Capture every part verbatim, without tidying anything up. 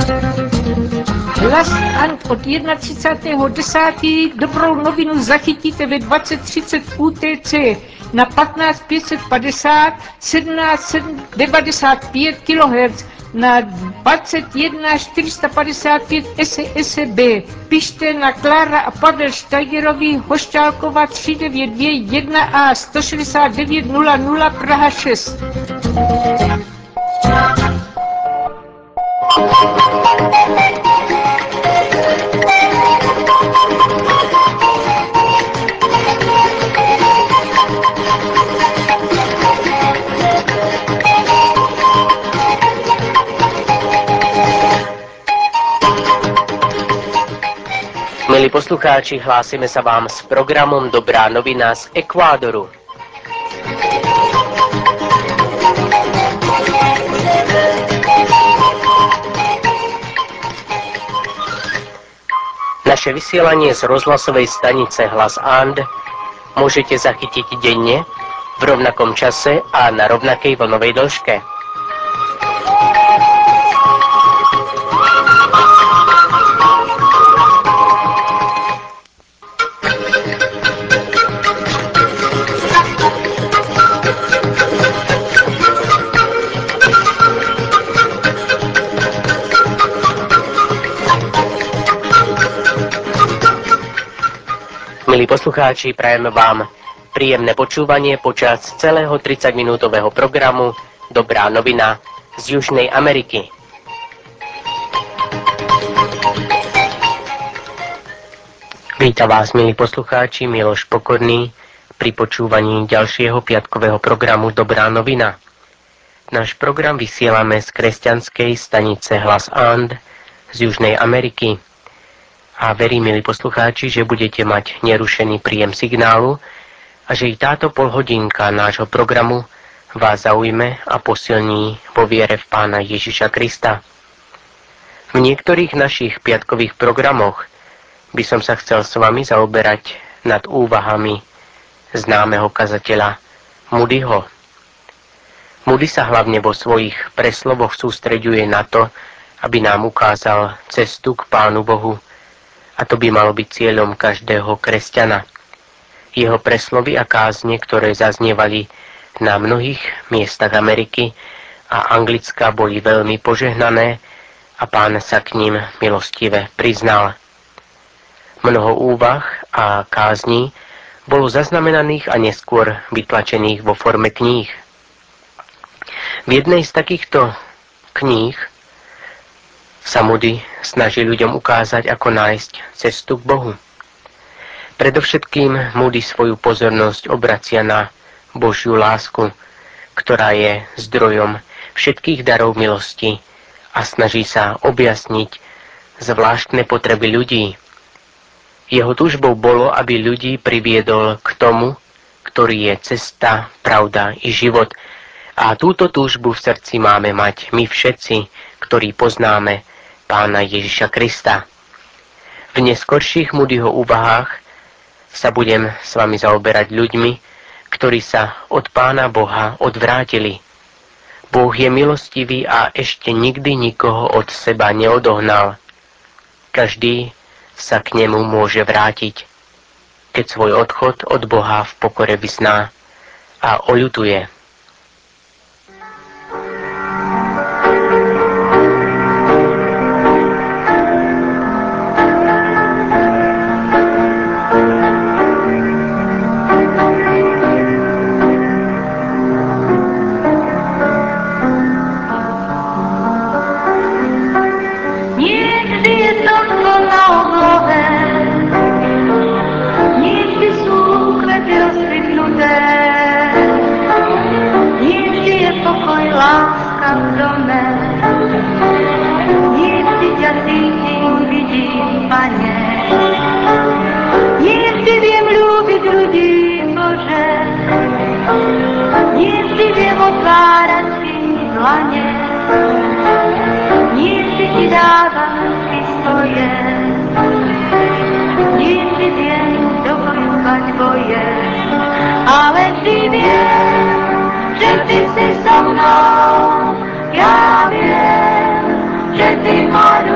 Hlas Ant od třicátého prvního desátého Dobrou novinu zachytíte ve dvacet třicet U T C na patnáct pět set padesát sedmnáct devadesát pět kilohertz na dvacet jedna čtyři sta padesát pět S S B. Pište na Klára a Pavel Steigerovi, Hošťálkova tři devět dvě jedna A sto šedesát devět nula nula Praha šest. Milí poslucháči, hlásime sa vám s programom Dobrá novina z Ekvádoru. Naše vysielanie z rozhlasovej stanice Hlas And môžete zachytiť denne, v rovnakom čase a na rovnakej vlnovej dĺžke. Milí poslucháči, prajem vám príjemné počúvanie počas celého tridsaťminútového programu Dobrá novina z Južnej Ameriky. Vítam vás, milí poslucháči, Miloš Pokorný pri počúvaní ďalšieho piatkového programu Dobrá novina. Náš program vysielame z kresťanskej stanice Hlas And z Južnej Ameriky. A verím, milí poslucháči, že budete mať nerušený príjem signálu a že i táto polhodinka nášho programu vás zaujme a posilní vo viere v Pána Ježiša Krista. V niektorých našich piatkových programoch by som sa chcel s vami zaoberať nad úvahami známeho kazateľa Moodyho. Moody sa hlavne vo svojich preslovoch sústreďuje na to, aby nám ukázal cestu k Pánu Bohu. A to by malo byť cieľom každého kresťana. Jeho preslovy a kázne, ktoré zaznievali na mnohých miestach Ameriky a Anglicka, boli veľmi požehnané a Pán sa k ním milostive priznal. Mnoho úvah a kázní bolo zaznamenaných a neskôr vytlačených vo forme kníh. V jednej z takýchto kníh sa Moody snaží ľuďom ukázať, ako nájsť cestu k Bohu. Predovšetkým Moody svoju pozornosť obracia na Božiu lásku, ktorá je zdrojom všetkých darov milosti a snaží sa objasniť zvláštne potreby ľudí. Jeho túžbou bolo, aby ľudí priviedol k tomu, ktorý je cesta, pravda i život. A túto túžbu v srdci máme mať my všetci, ktorí poznáme Pána Ježiša Krista. V neskorších Moodyho úvahách sa budem s vami zaoberať ľuďmi, ktorí sa od Pána Boha odvrátili. Boh je milostivý a ešte nikdy nikoho od seba neodohnal. Každý sa k nemu môže vrátiť, keď svoj odchod od Boha v pokore vyzná a oľutuje. Ja viem, že ty ma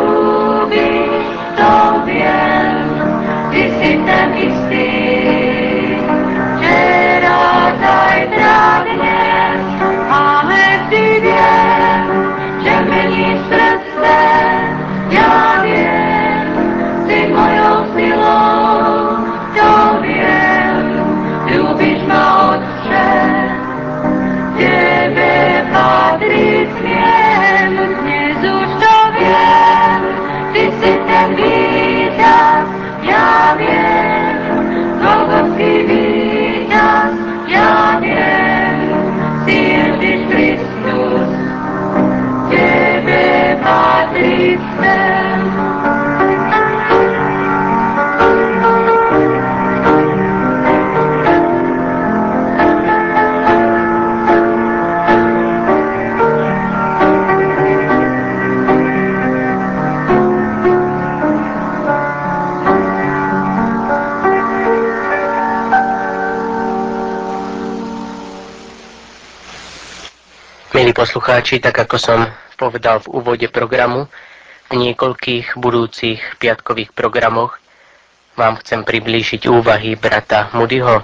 Milí poslucháči, tak ako som povedal v úvode programu, v niekoľkých budúcich piatkových programoch vám chcem priblížiť úvahy brata Moodyho.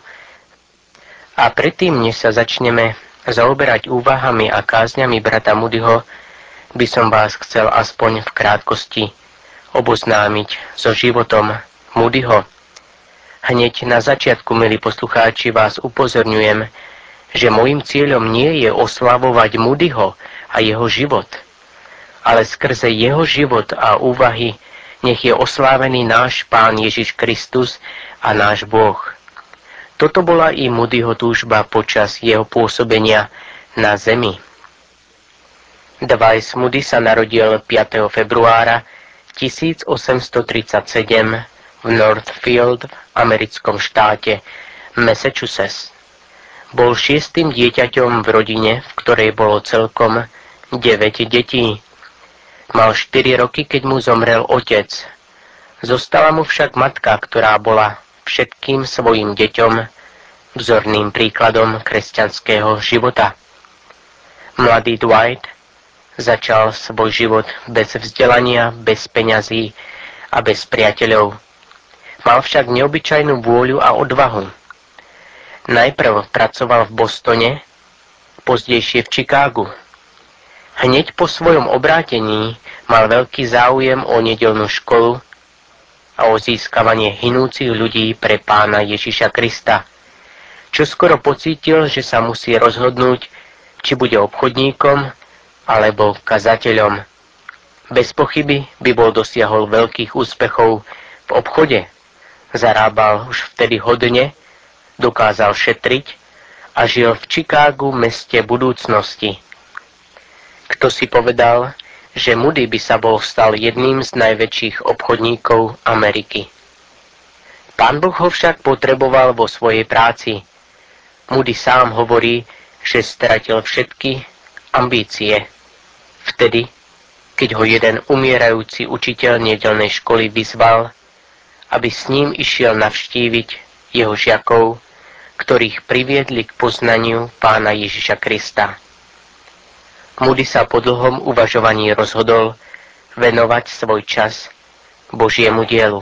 A predtým, než sa začneme zaoberať úvahami a kázňami brata Moodyho, by som vás chcel aspoň v krátkosti oboznámiť so životom Moodyho. Hneď na začiatku, milí poslucháči, vás upozorňujem, že môjim cieľom nie je oslavovať Moodyho a jeho život, ale skrze jeho život a úvahy nech je oslávený náš Pán Ježiš Kristus a náš Boh. Toto bola i Moodyho túžba počas jeho pôsobenia na zemi. Dwight Moody sa narodil piateho februára tisícosemstotridsaťsedem v Northfield v americkom štáte Massachusetts. Bol šiestym dieťaťom v rodine, v ktorej bolo celkom deväť detí. Mal štyri roky, keď mu zomrel otec. Zostala mu však matka, ktorá bola všetkým svojim deťom vzorným príkladom kresťanského života. Mladý Dwight začal svoj život bez vzdelania, bez peňazí a bez priateľov. Mal však neobyčajnú vôľu a odvahu. Najprv pracoval v Bostone, pozdejšie v Chicagu. Hneď po svojom obrátení mal veľký záujem o nedeľnú školu a o získavanie hynúcich ľudí pre Pána Ježiša Krista. Čoskoro pocítil, že sa musí rozhodnúť, či bude obchodníkom alebo kazateľom. Bez pochyby by bol dosiahol veľkých úspechov v obchode. Zarábal už vtedy hodne, dokázal šetriť a žil v Chicagu, meste budúcnosti. Kto si povedal, že Moody by sa bol stal jedným z najväčších obchodníkov Ameriky. Pán Boh ho však potreboval vo svojej práci. Moody sám hovorí, že stratil všetky ambície. Vtedy, keď ho jeden umierajúci učiteľ nedeľnej školy vyzval, aby s ním išiel navštíviť jeho žiakov, ktorých priviedli k poznaniu Pána Ježiša Krista. Moody sa po dlhom uvažovaní rozhodol venovať svoj čas Božiemu dielu.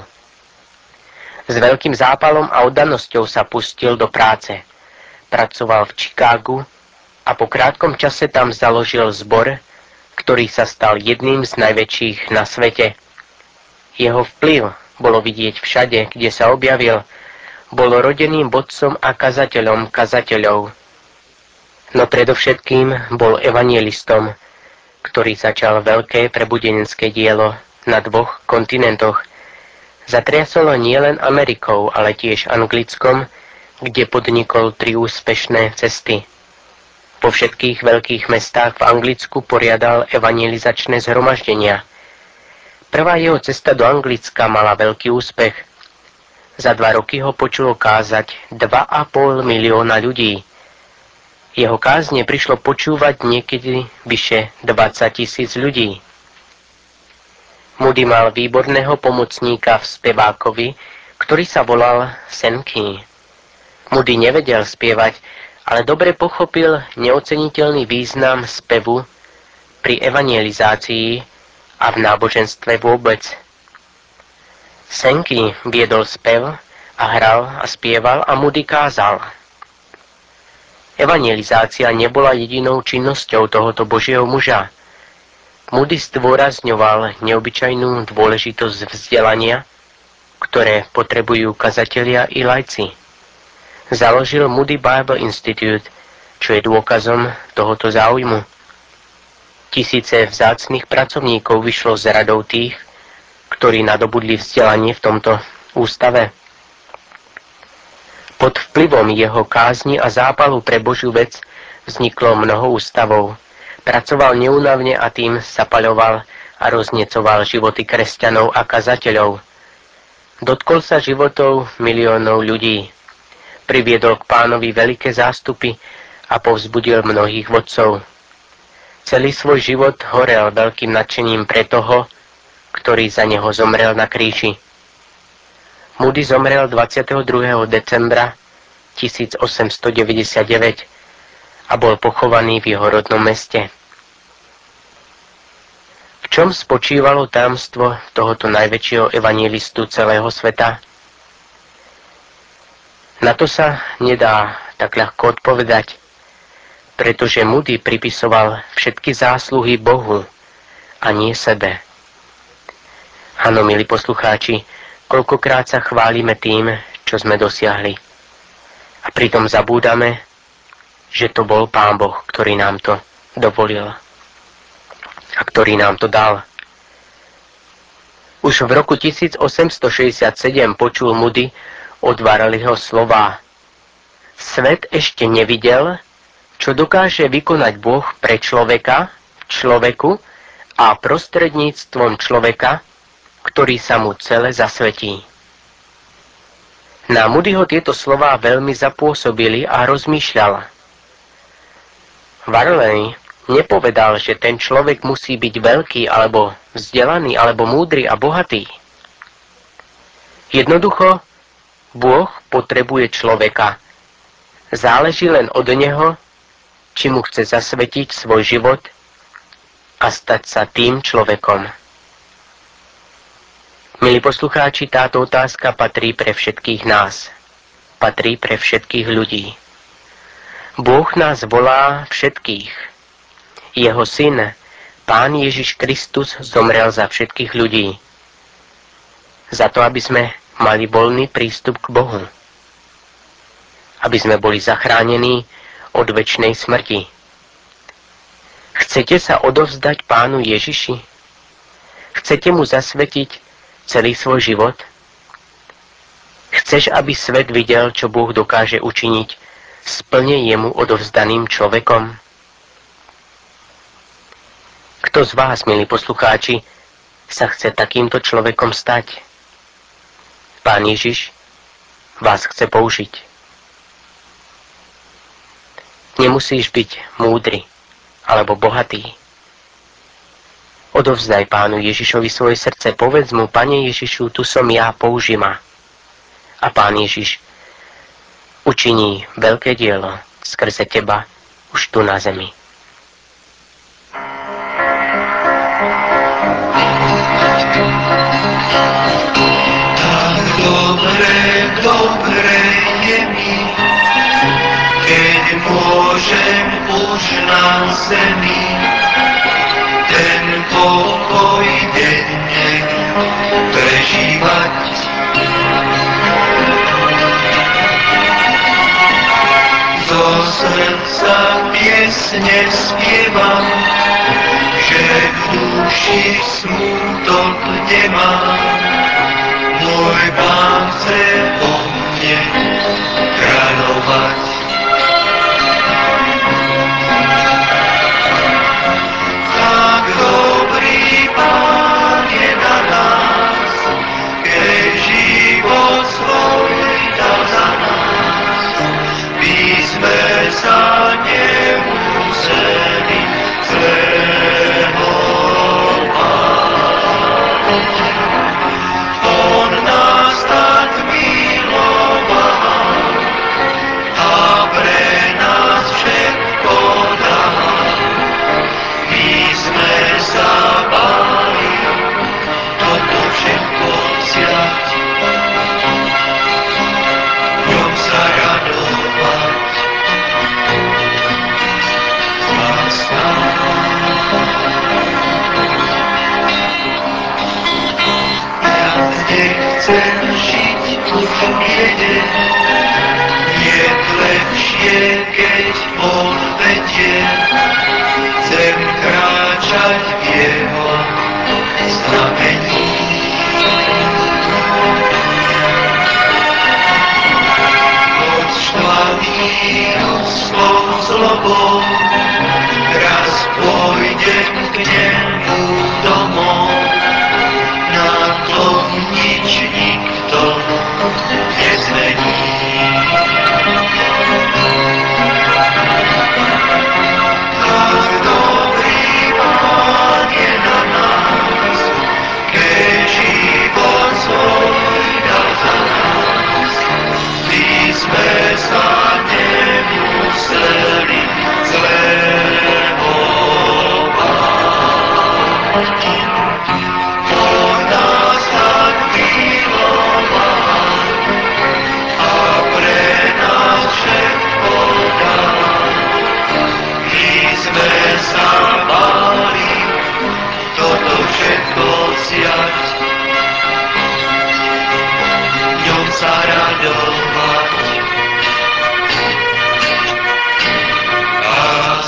S veľkým zápalom a oddanosťou sa pustil do práce. Pracoval v Chicagu a po krátkom čase tam založil zbor, ktorý sa stal jedným z najväčších na svete. Jeho vplyv bolo vidieť všade, kde sa objavil. Bol rodeným vodcom a kazateľom kazateľov. No predovšetkým bol evanjelistom, ktorý začal veľké prebudenecké dielo na dvoch kontinentoch. Zatriasolo nielen Amerikou, ale tiež Anglickom, kde podnikol tri úspešné cesty. Po všetkých veľkých mestách v Anglicku poriadal evangelizačné zhromaždenia. Prvá jeho cesta do Anglicka mala veľký úspech. Za dva roky ho počulo kázať dva a pol milióna ľudí. Jeho kázne prišlo počúvať niekedy vyše dvadsať tisíc ľudí. Moody mal výborného pomocníka v spevákovi, ktorý sa volal Sankey. Moody nevedel spievať, ale dobre pochopil neoceniteľný význam spevu pri evangelizácii a v náboženstve vôbec. Sankey viedol spev a hral a spieval a Moody kázal. Evangelizácia nebola jedinou činnosťou tohoto Božieho muža. Moody zdôrazňoval neobyčajnú dôležitosť vzdelania, ktoré potrebujú kazatelia i laici. Založil Moody Bible Institute, čo je dôkazom tohoto záujmu. Tisíce vzácnych pracovníkov vyšlo z radou tých, ktorí nadobudli vzdelanie v tomto ústave. Pod vplyvom jeho kázni a zápalu pre Božiu vec vzniklo mnoho ústavov. Pracoval neúnavne a tým zapaľoval a roznecoval životy kresťanov a kazateľov. Dotkol sa životov miliónov ľudí. Priviedol k Pánovi veľké zástupy a povzbudil mnohých vodcov. Celý svoj život horel veľkým nadšením pre toho, ktorý za neho zomrel na kríži. Moody zomrel dvadsiateho druhého decembra tisícosemstodeväťdesiatdeväť a bol pochovaný v jeho rodnom meste. V čom spočívalo tajomstvo tohoto najväčšieho evanjelistu celého sveta? Na to sa nedá tak ľahko odpovedať, pretože Moody pripisoval všetky zásluhy Bohu a nie sebe. Áno, milí poslucháči, koľkokrát sa chválime tým, čo sme dosiahli. A pritom zabúdame, že to bol Pán Boh, ktorý nám to dovolil a ktorý nám to dal. Už v roku tisícosemstošesťdesiatsedem počul Moody od Varleyho slová: Svet ešte nevidel, čo dokáže vykonať Boh pre človeka, človeku a prostredníctvom človeka, ktorý sa mu celé zasvetí. Na Moodyho tieto slová veľmi zapôsobili a rozmýšľal. Varley nepovedal, že ten človek musí byť veľký, alebo vzdelaný, alebo múdry a bohatý. Jednoducho, Boh potrebuje človeka. Záleží len od neho, či mu chce zasvetiť svoj život a stať sa tým človekom. Milí poslucháči, táto otázka patrí pre všetkých nás. Patrí pre všetkých ľudí. Boh nás volá všetkých. Jeho syn, Pán Ježiš Kristus, zomrel za všetkých ľudí. Za to, aby sme mali voľný prístup k Bohu. Aby sme boli zachránení od večnej smrti. Chcete sa odovzdať Pánu Ježiši? Chcete mu zasvetiť celý svoj život? Chceš, aby svet videl, čo Boh dokáže učiniť s plne jemu odovzdaným človekom? Kto z vás, milí poslucháči, sa chce takýmto človekom stať? Pán Ježiš vás chce použiť. Nemusíš byť múdry alebo bohatý. Odovzdaj Pánu Ježišovi svoje srdce, povedz mu: Pane Ježišu, tu som ja, použi ma. A Pán Ježiš učiní veľké dielo skrze teba už tu na zemi. Dobre je mi, keď môžem už na zemi ten pokoj denne prežívať. Zo srdca piesne spievam, že v duši smútok nemám. Môj Pán chce po mne kráľovať. Tak dobrý Pán je na nás, keď život svoj dal za nás. My sme sa nemuseli zlého báť. On nás tak miloval a pre nás všetko dal. My sme sa báli toto všetko vziať, v ňom sa radovať a stáť. Nechcem žiť už jeden, je lepšie, keď on vedie. Chcem kráčať v jeho znamení. Od štvaný úzkou zlobou raz pôjdem k nemu domov. Na tom nič nikto nezmení. Tak dobrý Pán je na nás, keď život svoj dal za nás. My sme sa nemuseli On nás tak miloval a pre nás všetko dal. My sme sa báli toto všetko vziať, v ňom sa radovať a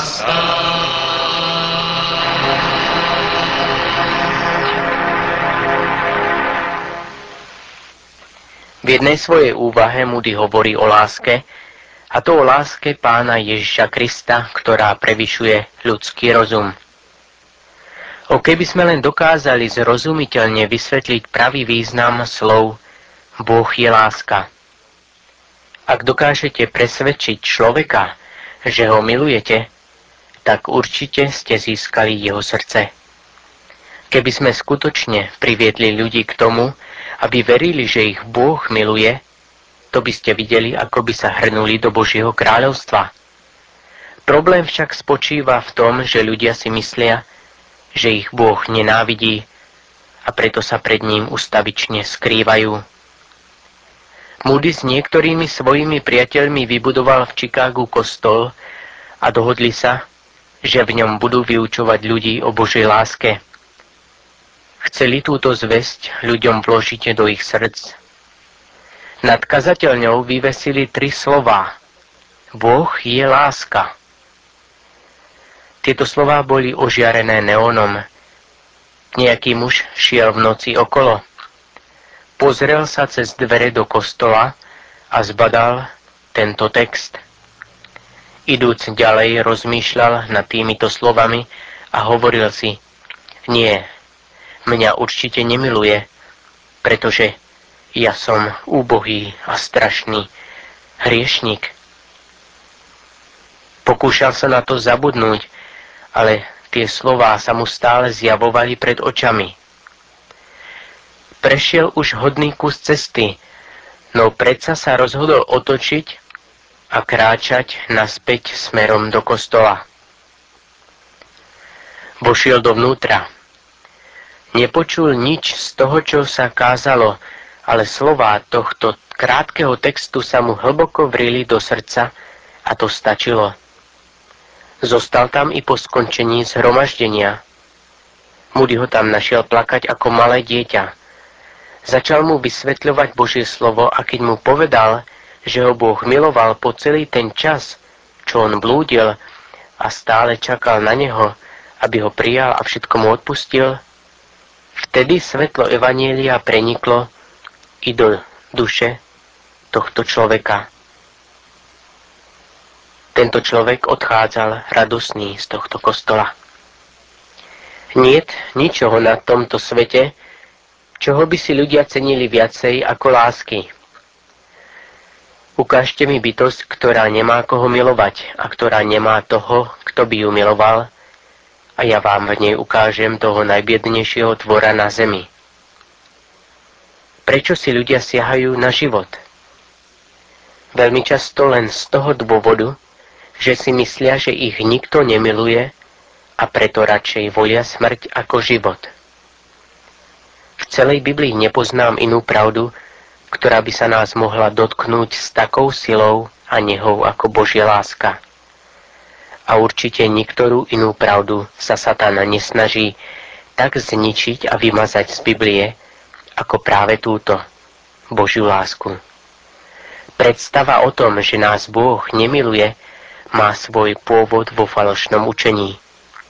V jednej svojej úvahe Moody hovorí o láske, a to o láske Pána Ježiša Krista, ktorá prevyšuje ľudský rozum. O keby sme len dokázali zrozumiteľne vysvetliť pravý význam slov Boh je láska. Ak dokážete presvedčiť človeka, že ho milujete, tak určite ste získali jeho srdce. Keby sme skutočne priviedli ľudí k tomu, aby verili, že ich Boh miluje, to by ste videli, ako by sa hrnuli do Božieho kráľovstva. Problém však spočíva v tom, že ľudia si myslia, že ich Boh nenávidí a preto sa pred ním ustavične skrývajú. Moody s niektorými svojimi priateľmi vybudoval v Chicagu kostol a dohodli sa, že v ňom budú vyučovať ľudí o Božej láske. Chceli túto zvesť ľuďom vložiť do ich srdc. Nad kazateľňou vyvesili tri slová. Boh je láska. Tieto slová boli ožiarené neónom. Nejaký muž šiel v noci okolo. Pozrel sa cez dvere do kostola a zbadal tento text. Idúc ďalej rozmýšľal nad týmito slovami a hovoril si, nie, mňa určite nemiluje, pretože ja som úbohý a strašný hriešnik. Pokúšal sa na to zabudnúť, ale tie slová sa mu stále zjavovali pred očami. Prešiel už hodný kus cesty, no predsa sa rozhodol otočiť a kráčať naspäť smerom do kostola. Vošiel dovnútra. Nepočul nič z toho, čo sa kázalo, ale slová tohto krátkeho textu sa mu hlboko vrili do srdca a to stačilo. Zostal tam i po skončení zhromaždenia. Moody ho tam našiel plakať ako malé dieťa. Začal mu vysvetľovať Božie slovo a keď mu povedal, že ho Boh miloval po celý ten čas, čo on blúdil a stále čakal na neho, aby ho prijal a všetko mu odpustil, vtedy svetlo evanjelia preniklo i do duše tohto človeka. Tento človek odchádzal radosný z tohto kostola. Niet ničoho na tomto svete, čoho by si ľudia cenili viacej ako lásky. Ukážte mi bytosť, ktorá nemá koho milovať a ktorá nemá toho, kto by ju miloval, a ja vám v nej ukážem toho najbiednejšieho tvora na zemi. Prečo si ľudia siahajú na život? Veľmi často len z toho dôvodu, že si myslia, že ich nikto nemiluje a preto radšej volia smrť ako život. V celej Biblii nepoznám inú pravdu, ktorá by sa nás mohla dotknúť s takou silou a nehou ako Božia láska. A určite niktorú inú pravdu sa Satan nesnaží tak zničiť a vymazať z Biblie, ako práve túto Božiu lásku. Predstava o tom, že nás Boh nemiluje, má svoj pôvod vo falošnom učení.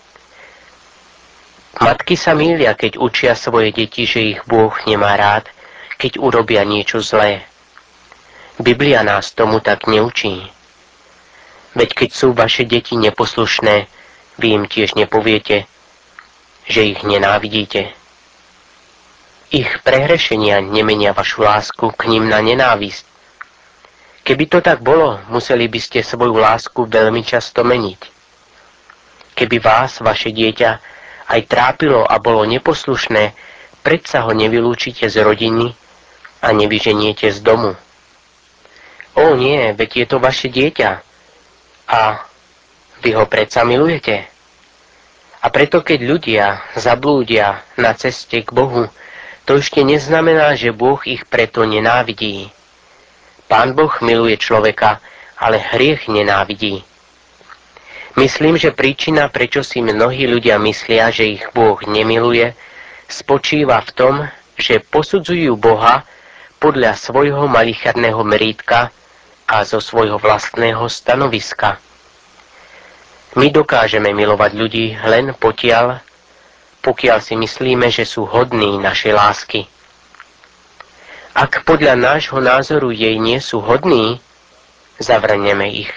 Matky sa mýlia, keď učia svoje deti, že ich Boh nemá rád, keď urobia niečo zlé. Biblia nás tomu tak neučí. Veď keď sú vaše deti neposlušné, vy im tiež nepoviete, že ich nenávidíte. Ich prehrešenia nemenia vašu lásku k nim na nenávisť. Keby to tak bolo, museli by ste svoju lásku veľmi často meniť. Keby vás, vaše dieťa, aj trápilo a bolo neposlušné, predsa ho nevylúčite z rodiny a nevyženiete z domu. Ó nie, veď je to vaše dieťa. A vy ho predsa milujete. A preto keď ľudia zablúdia na ceste k Bohu, to ešte neznamená, že Boh ich preto nenávidí. Pán Boh miluje človeka, ale hriech nenávidí. Myslím, že príčina, prečo si mnohí ľudia myslia, že ich Boh nemiluje, spočíva v tom, že posudzujú Boha podľa svojho malicherného merítka a zo svojho vlastného stanoviska. My dokážeme milovať ľudí len potiaľ, pokiaľ si myslíme, že sú hodní našej lásky. Ak podľa nášho názoru jej nie sú hodní, zavrneme ich.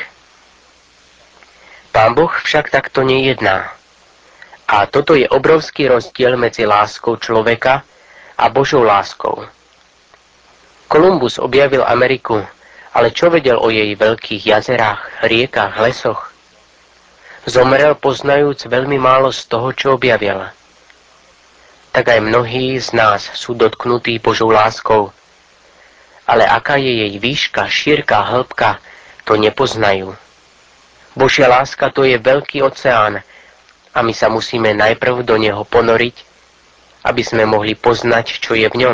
Pán Boh však takto nejedná. A toto je obrovský rozdiel medzi láskou človeka a Božou láskou. Kolumbus objavil Ameriku, ale čo vedel o jej veľkých jazerách, riekach, lesoch? Zomrel poznajúc veľmi málo z toho, čo objavil. Tak aj mnohí z nás sú dotknutí Božou láskou, ale aká je jej výška, šírka, hĺbka, to nepoznajú. Božia láska to je veľký oceán a my sa musíme najprv do neho ponoriť, aby sme mohli poznať, čo je v ňom.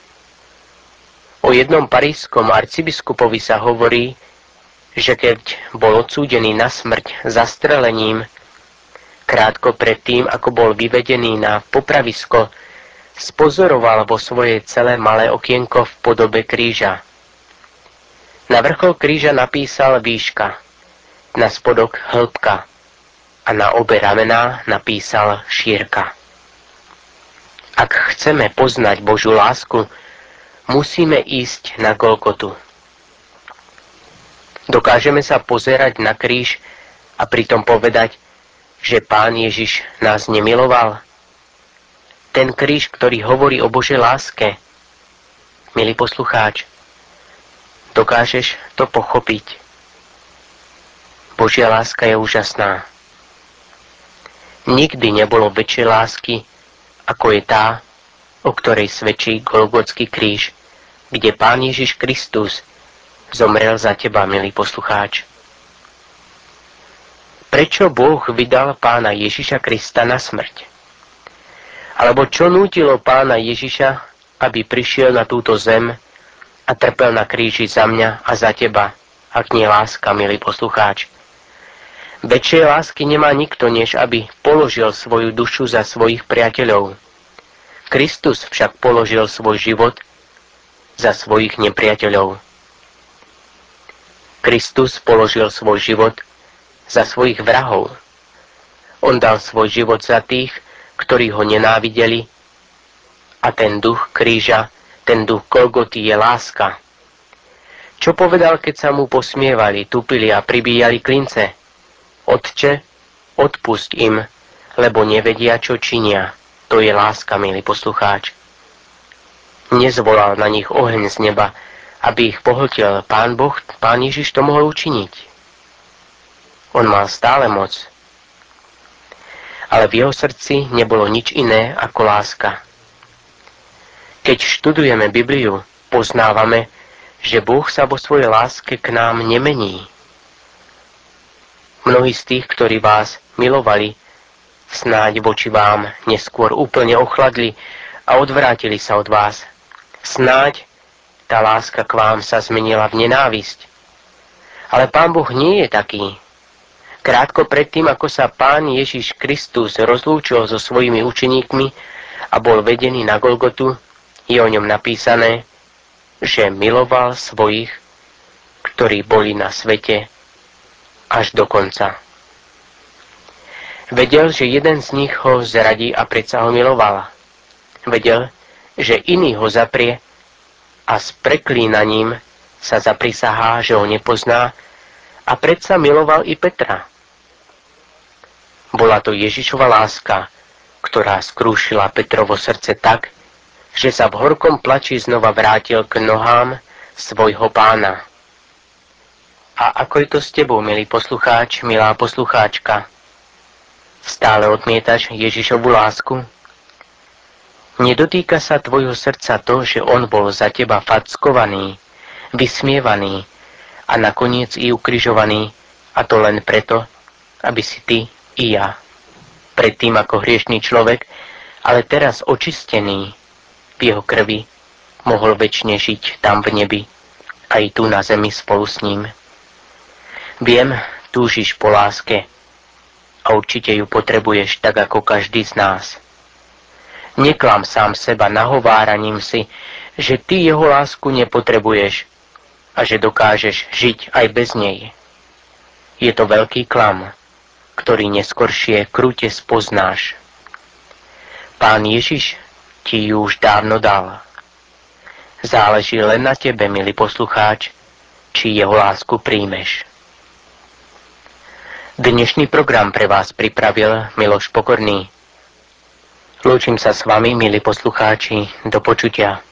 O jednom parížskom arcibiskupovi sa hovorí, že keď bol odsúdený na smrť zastrelením, krátko predtým, ako bol vyvedený na popravisko, spozoroval vo svoje celé malé okienko v podobe kríža. Na vrchol kríža napísal výška, na spodok hĺbka a na obe ramená napísal šírka. Ak chceme poznať Božiu lásku, musíme ísť na Golgotu. Dokážeme sa pozerať na kríž a pritom povedať, že Pán Ježiš nás nemiloval? Ten kríž, ktorý hovorí o Božej láske. Milý poslucháč, dokážeš to pochopiť? Božia láska je úžasná. Nikdy nebolo väčšej lásky, ako je tá, o ktorej svedčí Golgotský kríž, kde Pán Ježiš Kristus zomrel za teba, milý poslucháč. Prečo Boh vydal Pána Ježiša Krista na smrť? Alebo čo nútilo Pána Ježiša, aby prišiel na túto zem a trpel na kríži za mňa a za teba, ak nie láska, milý poslucháč? Väčšej lásky nemá nikto, než aby položil svoju dušu za svojich priateľov. Kristus však položil svoj život za svojich nepriateľov. Kristus položil svoj život za svojich vrahov. On dal svoj život za tých, ktorí ho nenávideli, a ten duch kríža, ten duch Golgoty je láska. Čo povedal, keď sa mu posmievali, tupili a pribíjali klince? Otče, odpusť im, lebo nevedia, čo činia. To je láska, milý poslucháč. Nezvolal na nich oheň z neba, aby ich pohltil. Pán Boh, Pán Ježiš to mohol učiniť. On mal stále moc. Ale v jeho srdci nebolo nič iné ako láska. Keď študujeme Bibliu, poznávame, že Boh sa vo svojej láske k nám nemení. Mnohí z tých, ktorí vás milovali, snáď voči vám neskôr úplne ochladli a odvrátili sa od vás. Snáď tá láska k vám sa zmenila v nenávisť. Ale Pán Boh nie je taký. Krátko predtým, ako sa Pán Ježiš Kristus rozlúčil so svojimi učeníkmi a bol vedený na Golgotu, je o ňom napísané, že miloval svojich, ktorí boli na svete, až do konca. Vedel, že jeden z nich ho zradí a predsa ho miloval. Vedel, že iný ho zaprie a s preklínaním sa zaprisahá, že ho nepozná, a predsa miloval i Petra. Bola to Ježišova láska, ktorá skrúšila Petrovo srdce tak, že sa v horkom plači znova vrátil k nohám svojho Pána. A ako je to s tebou, milý poslucháč, milá poslucháčka? Stále odmietaš Ježišovu lásku? Nedotýka sa tvojho srdca to, že on bol za teba fackovaný, vysmievaný a nakoniec i ukrižovaný, a to len preto, aby si ty i ja predtým ako hriešný človek, ale teraz očistený v jeho krvi, mohol večne žiť tam v nebi, aj tu na zemi spolu s ním. Viem, túžiš po láske a určite ju potrebuješ tak ako každý z nás. Neklam sám seba nahováraním si, že ty jeho lásku nepotrebuješ a že dokážeš žiť aj bez nej. Je to veľký klam, ktorý neskoršie krute spoznáš. Pán Ježiš ti ju už dávno dal. Záleží len na tebe, milý poslucháč, či jeho lásku príjmeš. Dnešný program pre vás pripravil Miloš Pokorný. Lúčim sa s vami, milí poslucháči, do počutia.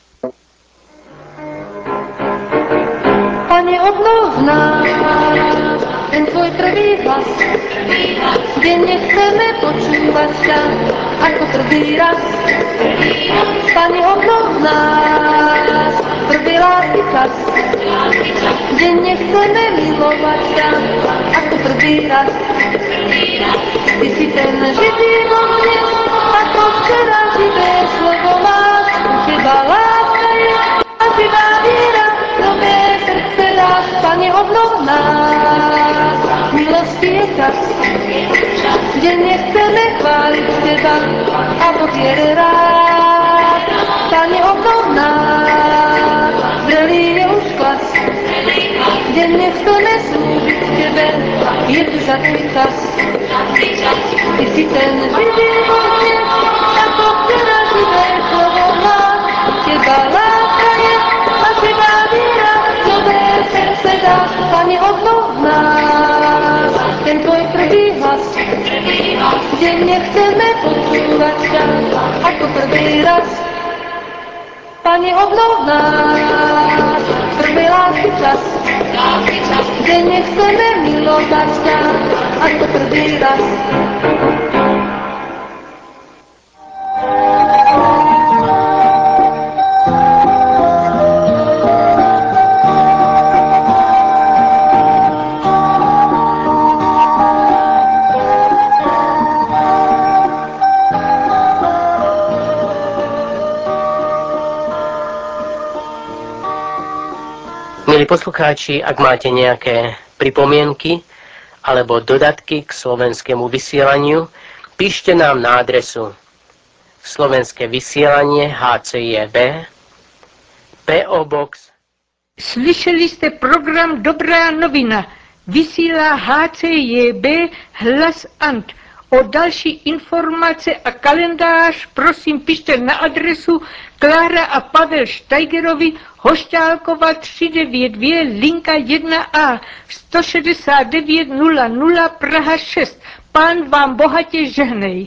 Pane, obnov nás ten tvoj prvý hlas, denne chceme počúvať ťa, ako prvý raz. Pane, obnov nás prvý lásky čas, denne chceme milovať ťa, ako prvý raz. Ty si ten živý vo mne, ako včera živé slovo máš, u teba láska je a živá víra, nové srdce dáš. Pane, obnov nás, milosti je čas, denne chceme chváliť teba a vo viere rád. Pane, obnov nás, zrelý je už klas, denne chceme slúbiť tebe, je tu za tvoj čas. Ty si ten živý vo mne, ako včera živé slovo máš, u teba láska je a živá víra, nové srdce dáš. Pane, obnov nás ten tvoj prvý hlas, denne chceme počúvať ťa, ako prvý raz. Pane, obnov nás prvej lásky čas, denne chceme milovať ťa, ako prvý raz. Milí poslucháči, ak máte nejaké pripomienky alebo dodatky k slovenskému vysielaniu, píšte nám na adresu Slovenské vysielanie há cé jé bé, pé ó Box. Slyšeli jste program Dobrá novina. Vysílá há cé jé bé Hlas Ant. O další informace a kalendář prosím pište na adresu Klára a Pavel Steigerovi, Hošťálkova tři devět dvě, linka jedna A, sto šedesát devět nula nula, Praha šest. Pán vám bohatě žehnej.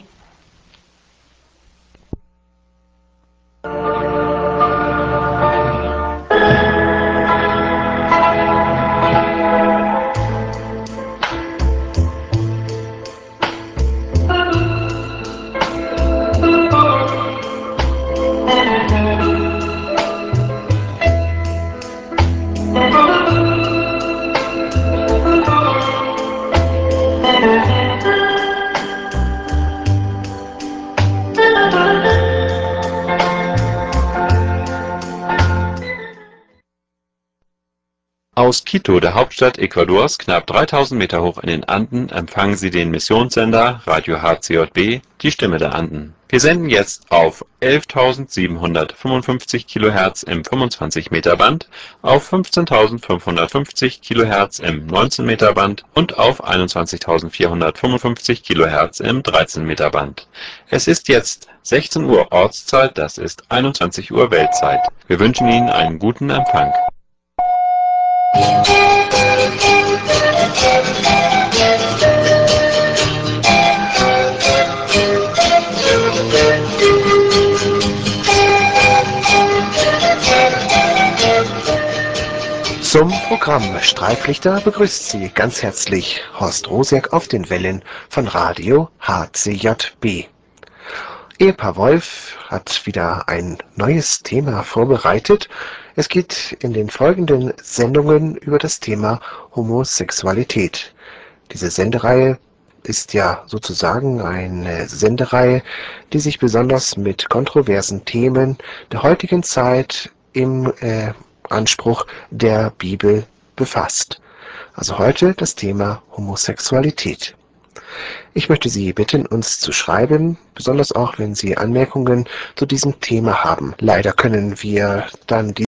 Aus Quito, der Hauptstadt Ecuadors, knapp dreitausend Meter hoch in den Anden, empfangen Sie den Missionssender Radio H C J B, die Stimme der Anden. Wir senden jetzt auf elftausendsiebenhundertfünfundfünfzig Kilohertz im fünfundzwanzig Meter Band, auf fünfzehntausendfünfhundertfünfzig Kilohertz im neunzehn Meter Band und auf einundzwanzigtausendvierhundertfünfundfünfzig Kilohertz im dreizehn Meter Band. Es ist jetzt sechzehn Uhr Ortszeit, das ist einundzwanzig Uhr Weltzeit. Wir wünschen Ihnen einen guten Empfang. Zum Programm Streiflichter begrüßt Sie ganz herzlich Horst Rosiak auf den Wellen von Radio H C J B. Ehepaar Wolf hat wieder ein neues Thema vorbereitet. Es geht in den folgenden Sendungen über das Thema Homosexualität. Diese Sendereihe ist ja sozusagen eine Sendereihe, die sich besonders mit kontroversen Themen der heutigen Zeit im äh, Anspruch der Bibel befasst. Also heute das Thema Homosexualität. Ich möchte Sie bitten, uns zu schreiben, besonders auch, wenn Sie Anmerkungen zu diesem Thema haben. Leider können wir dann die